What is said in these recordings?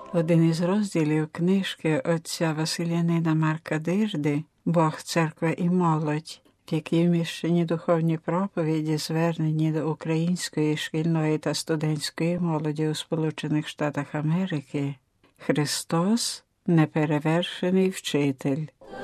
Один із розділів книжки отця Василянина Марка Дирди «Бог, церква і молодь», в якій вміщені духовні проповіді, звернені до української шкільної та студентської молоді у Сполучених Штатах Америки, «Христос – неперевершений вчитель».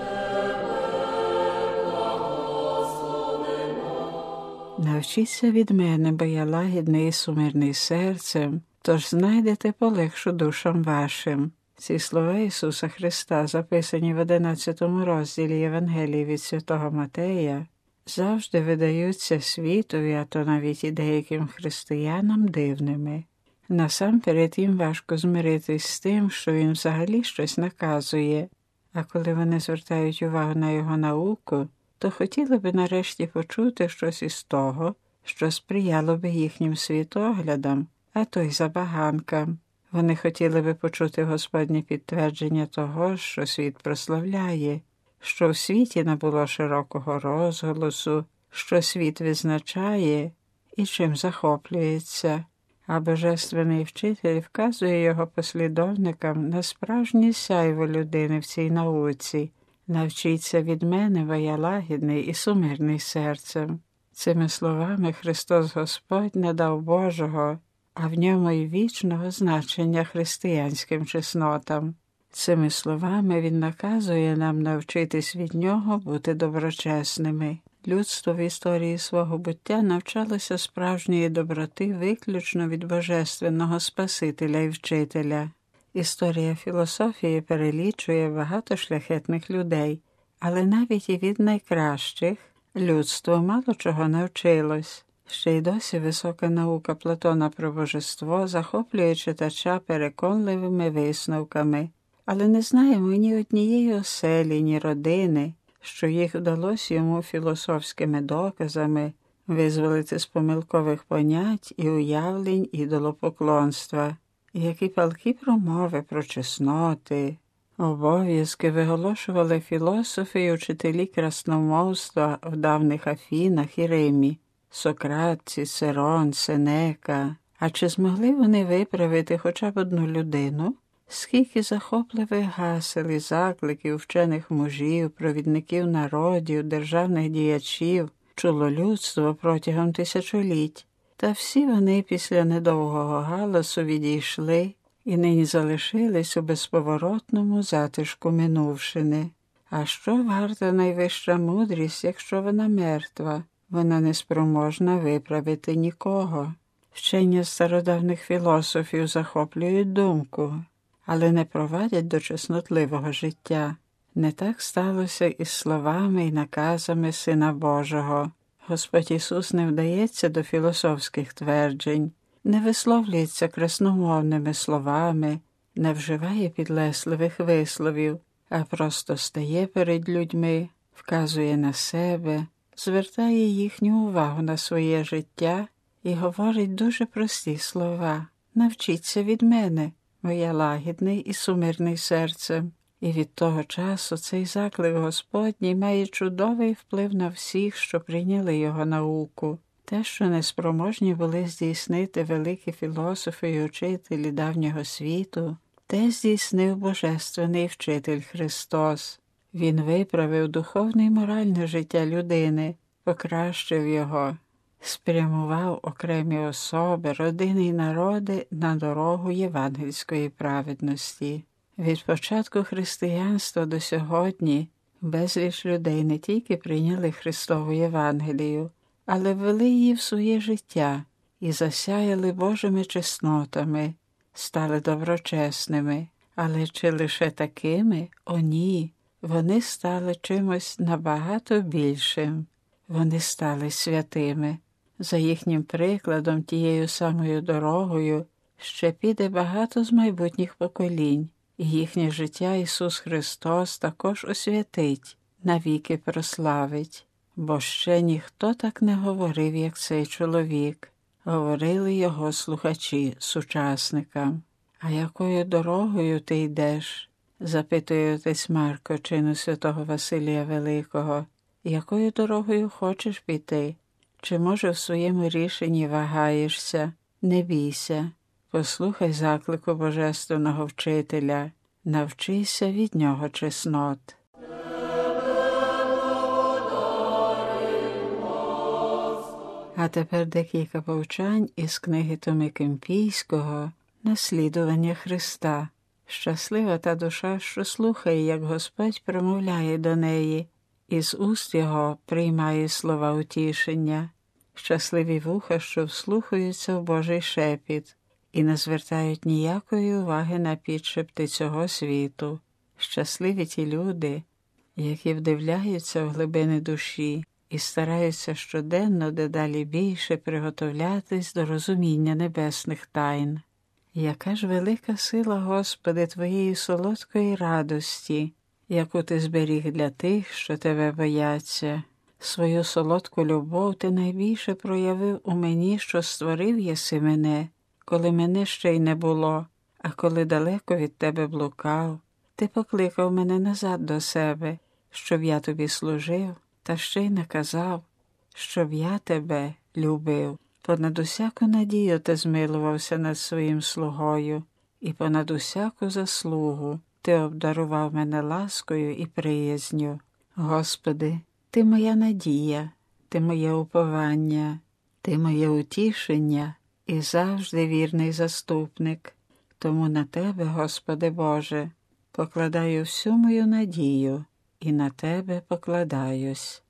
Навчіться від мене, бо я лагідний і сумирний серцем, тож знайдете полегшу душам вашим. Ці слова Ісуса Христа, записані в 11 розділі Євангелії від Святого Матея, завжди видаються світові, а то навіть і деяким християнам дивними. Насамперед їм важко змиритись з тим, що він взагалі щось наказує, а коли вони звертають увагу на його науку, то хотіли би нарешті почути щось із того, що сприяло би їхнім світоглядам, а то й забаганкам. Вони хотіли би почути Господнє підтвердження того, що світ прославляє, що в світі набуло широкого розголосу, що світ визначає і чим захоплюється. А Божественний вчитель вказує його послідовникам на справжнє сяйво людини в цій науці. «Навчіться від мене, бо я лагідний і сумирний серцем». Цими словами Христос Господь не дав Божого, а в ньому й вічного значення християнським чеснотам. Цими словами Він наказує нам навчитись від Нього бути доброчесними. Людство в історії свого буття навчалося справжньої доброти виключно від Божественного Спасителя і Вчителя. Історія філософії перелічує багато шляхетних людей, але навіть і від найкращих людство мало чого навчилось. Ще й досі висока наука Платона про божество захоплює читача переконливими висновками, але не знаємо ні однієї оселі, ні родини, що їх вдалося йому філософськими доказами визволити з помилкових понять і уявлень ідолопоклонства. Які палкі промови про чесноти, обов'язки виголошували філософи і учителі красномовства в давних Афінах і Римі, Сократ, Цицерон, Сенека. А чи змогли вони виправити хоча б одну людину? Скільки захопливих гасел і закликів вчених мужів, провідників народів, державних діячів чуло людство протягом тисячоліть. Та всі вони після недовгого галасу відійшли і нині залишились у безповоротному затишку минувшини. А що варта найвища мудрість, якщо вона мертва? Вона неспроможна виправити нікого. Вчення стародавних філософів захоплюють думку, але не провадять до чеснотливого життя. Не так сталося із словами і наказами Сина Божого. Господь Ісус не вдається до філософських тверджень, не висловлюється красномовними словами, не вживає підлесливих висловів, а просто стає перед людьми, вказує на себе, звертає їхню увагу на своє життя і говорить дуже прості слова. «Навчіться від мене, бо я лагідний і сумирний серцем». І від того часу цей заклик Господній має чудовий вплив на всіх, що прийняли його науку. Те, що неспроможні були здійснити великі філософи і учителі давнього світу, те здійснив Божественний Вчитель Христос. Він виправив духовне і моральне життя людини, покращив його, спрямував окремі особи, родини й народи на дорогу євангельської праведності. Від початку християнства до сьогодні безліч людей не тільки прийняли Христову Євангелію, але ввели її в своє життя і засяяли Божими чеснотами, стали доброчесними. Але чи лише такими? О ні! Вони стали чимось набагато більшим. Вони стали святими. За їхнім прикладом, тією самою дорогою, ще піде багато з майбутніх поколінь. І їхнє життя Ісус Христос також освятить, навіки прославить. Бо ще ніхто так не говорив, як цей чоловік. Говорили його слухачі сучасникам. «А якою дорогою ти йдеш?» – запитує отець Марко, чину святого Василія Великого. «Якою дорогою хочеш піти? Чи, може, в своєму рішенні вагаєшся? Не бійся. Послухай заклику Божественного Вчителя, навчися від нього чеснот. А тепер декілька повчань із книги Томи Кемпійського «Наслідування Христа». Щаслива та душа, що слухає, як Господь промовляє до неї, і з уст його приймає слова утішення. Щасливі вуха, що вслухаються в Божий шепіт і не звертають ніякої уваги на підшепти цього світу. Щасливі ті люди, які вдивляються в глибини душі і стараються щоденно дедалі більше приготовлятись до розуміння небесних тайн. Яка ж велика сила, Господи, Твоєї солодкої радості, яку Ти зберіг для тих, що Тебе бояться. Свою солодку любов Ти найбільше проявив у мені, що створив єси мене, коли мене ще й не було, а коли далеко від Тебе блукав. Ти покликав мене назад до себе, щоб я Тобі служив, та ще й наказав, щоб я Тебе любив. Понад усяку надію Ти змилувався над своїм слугою, і понад усяку заслугу Ти обдарував мене ласкою і приязню. Господи, Ти моя надія, Ти моє уповання, Ти моє утішення і завжди вірний заступник. Тому на Тебе, Господи Боже, покладаю всю мою надію і на Тебе покладаюсь.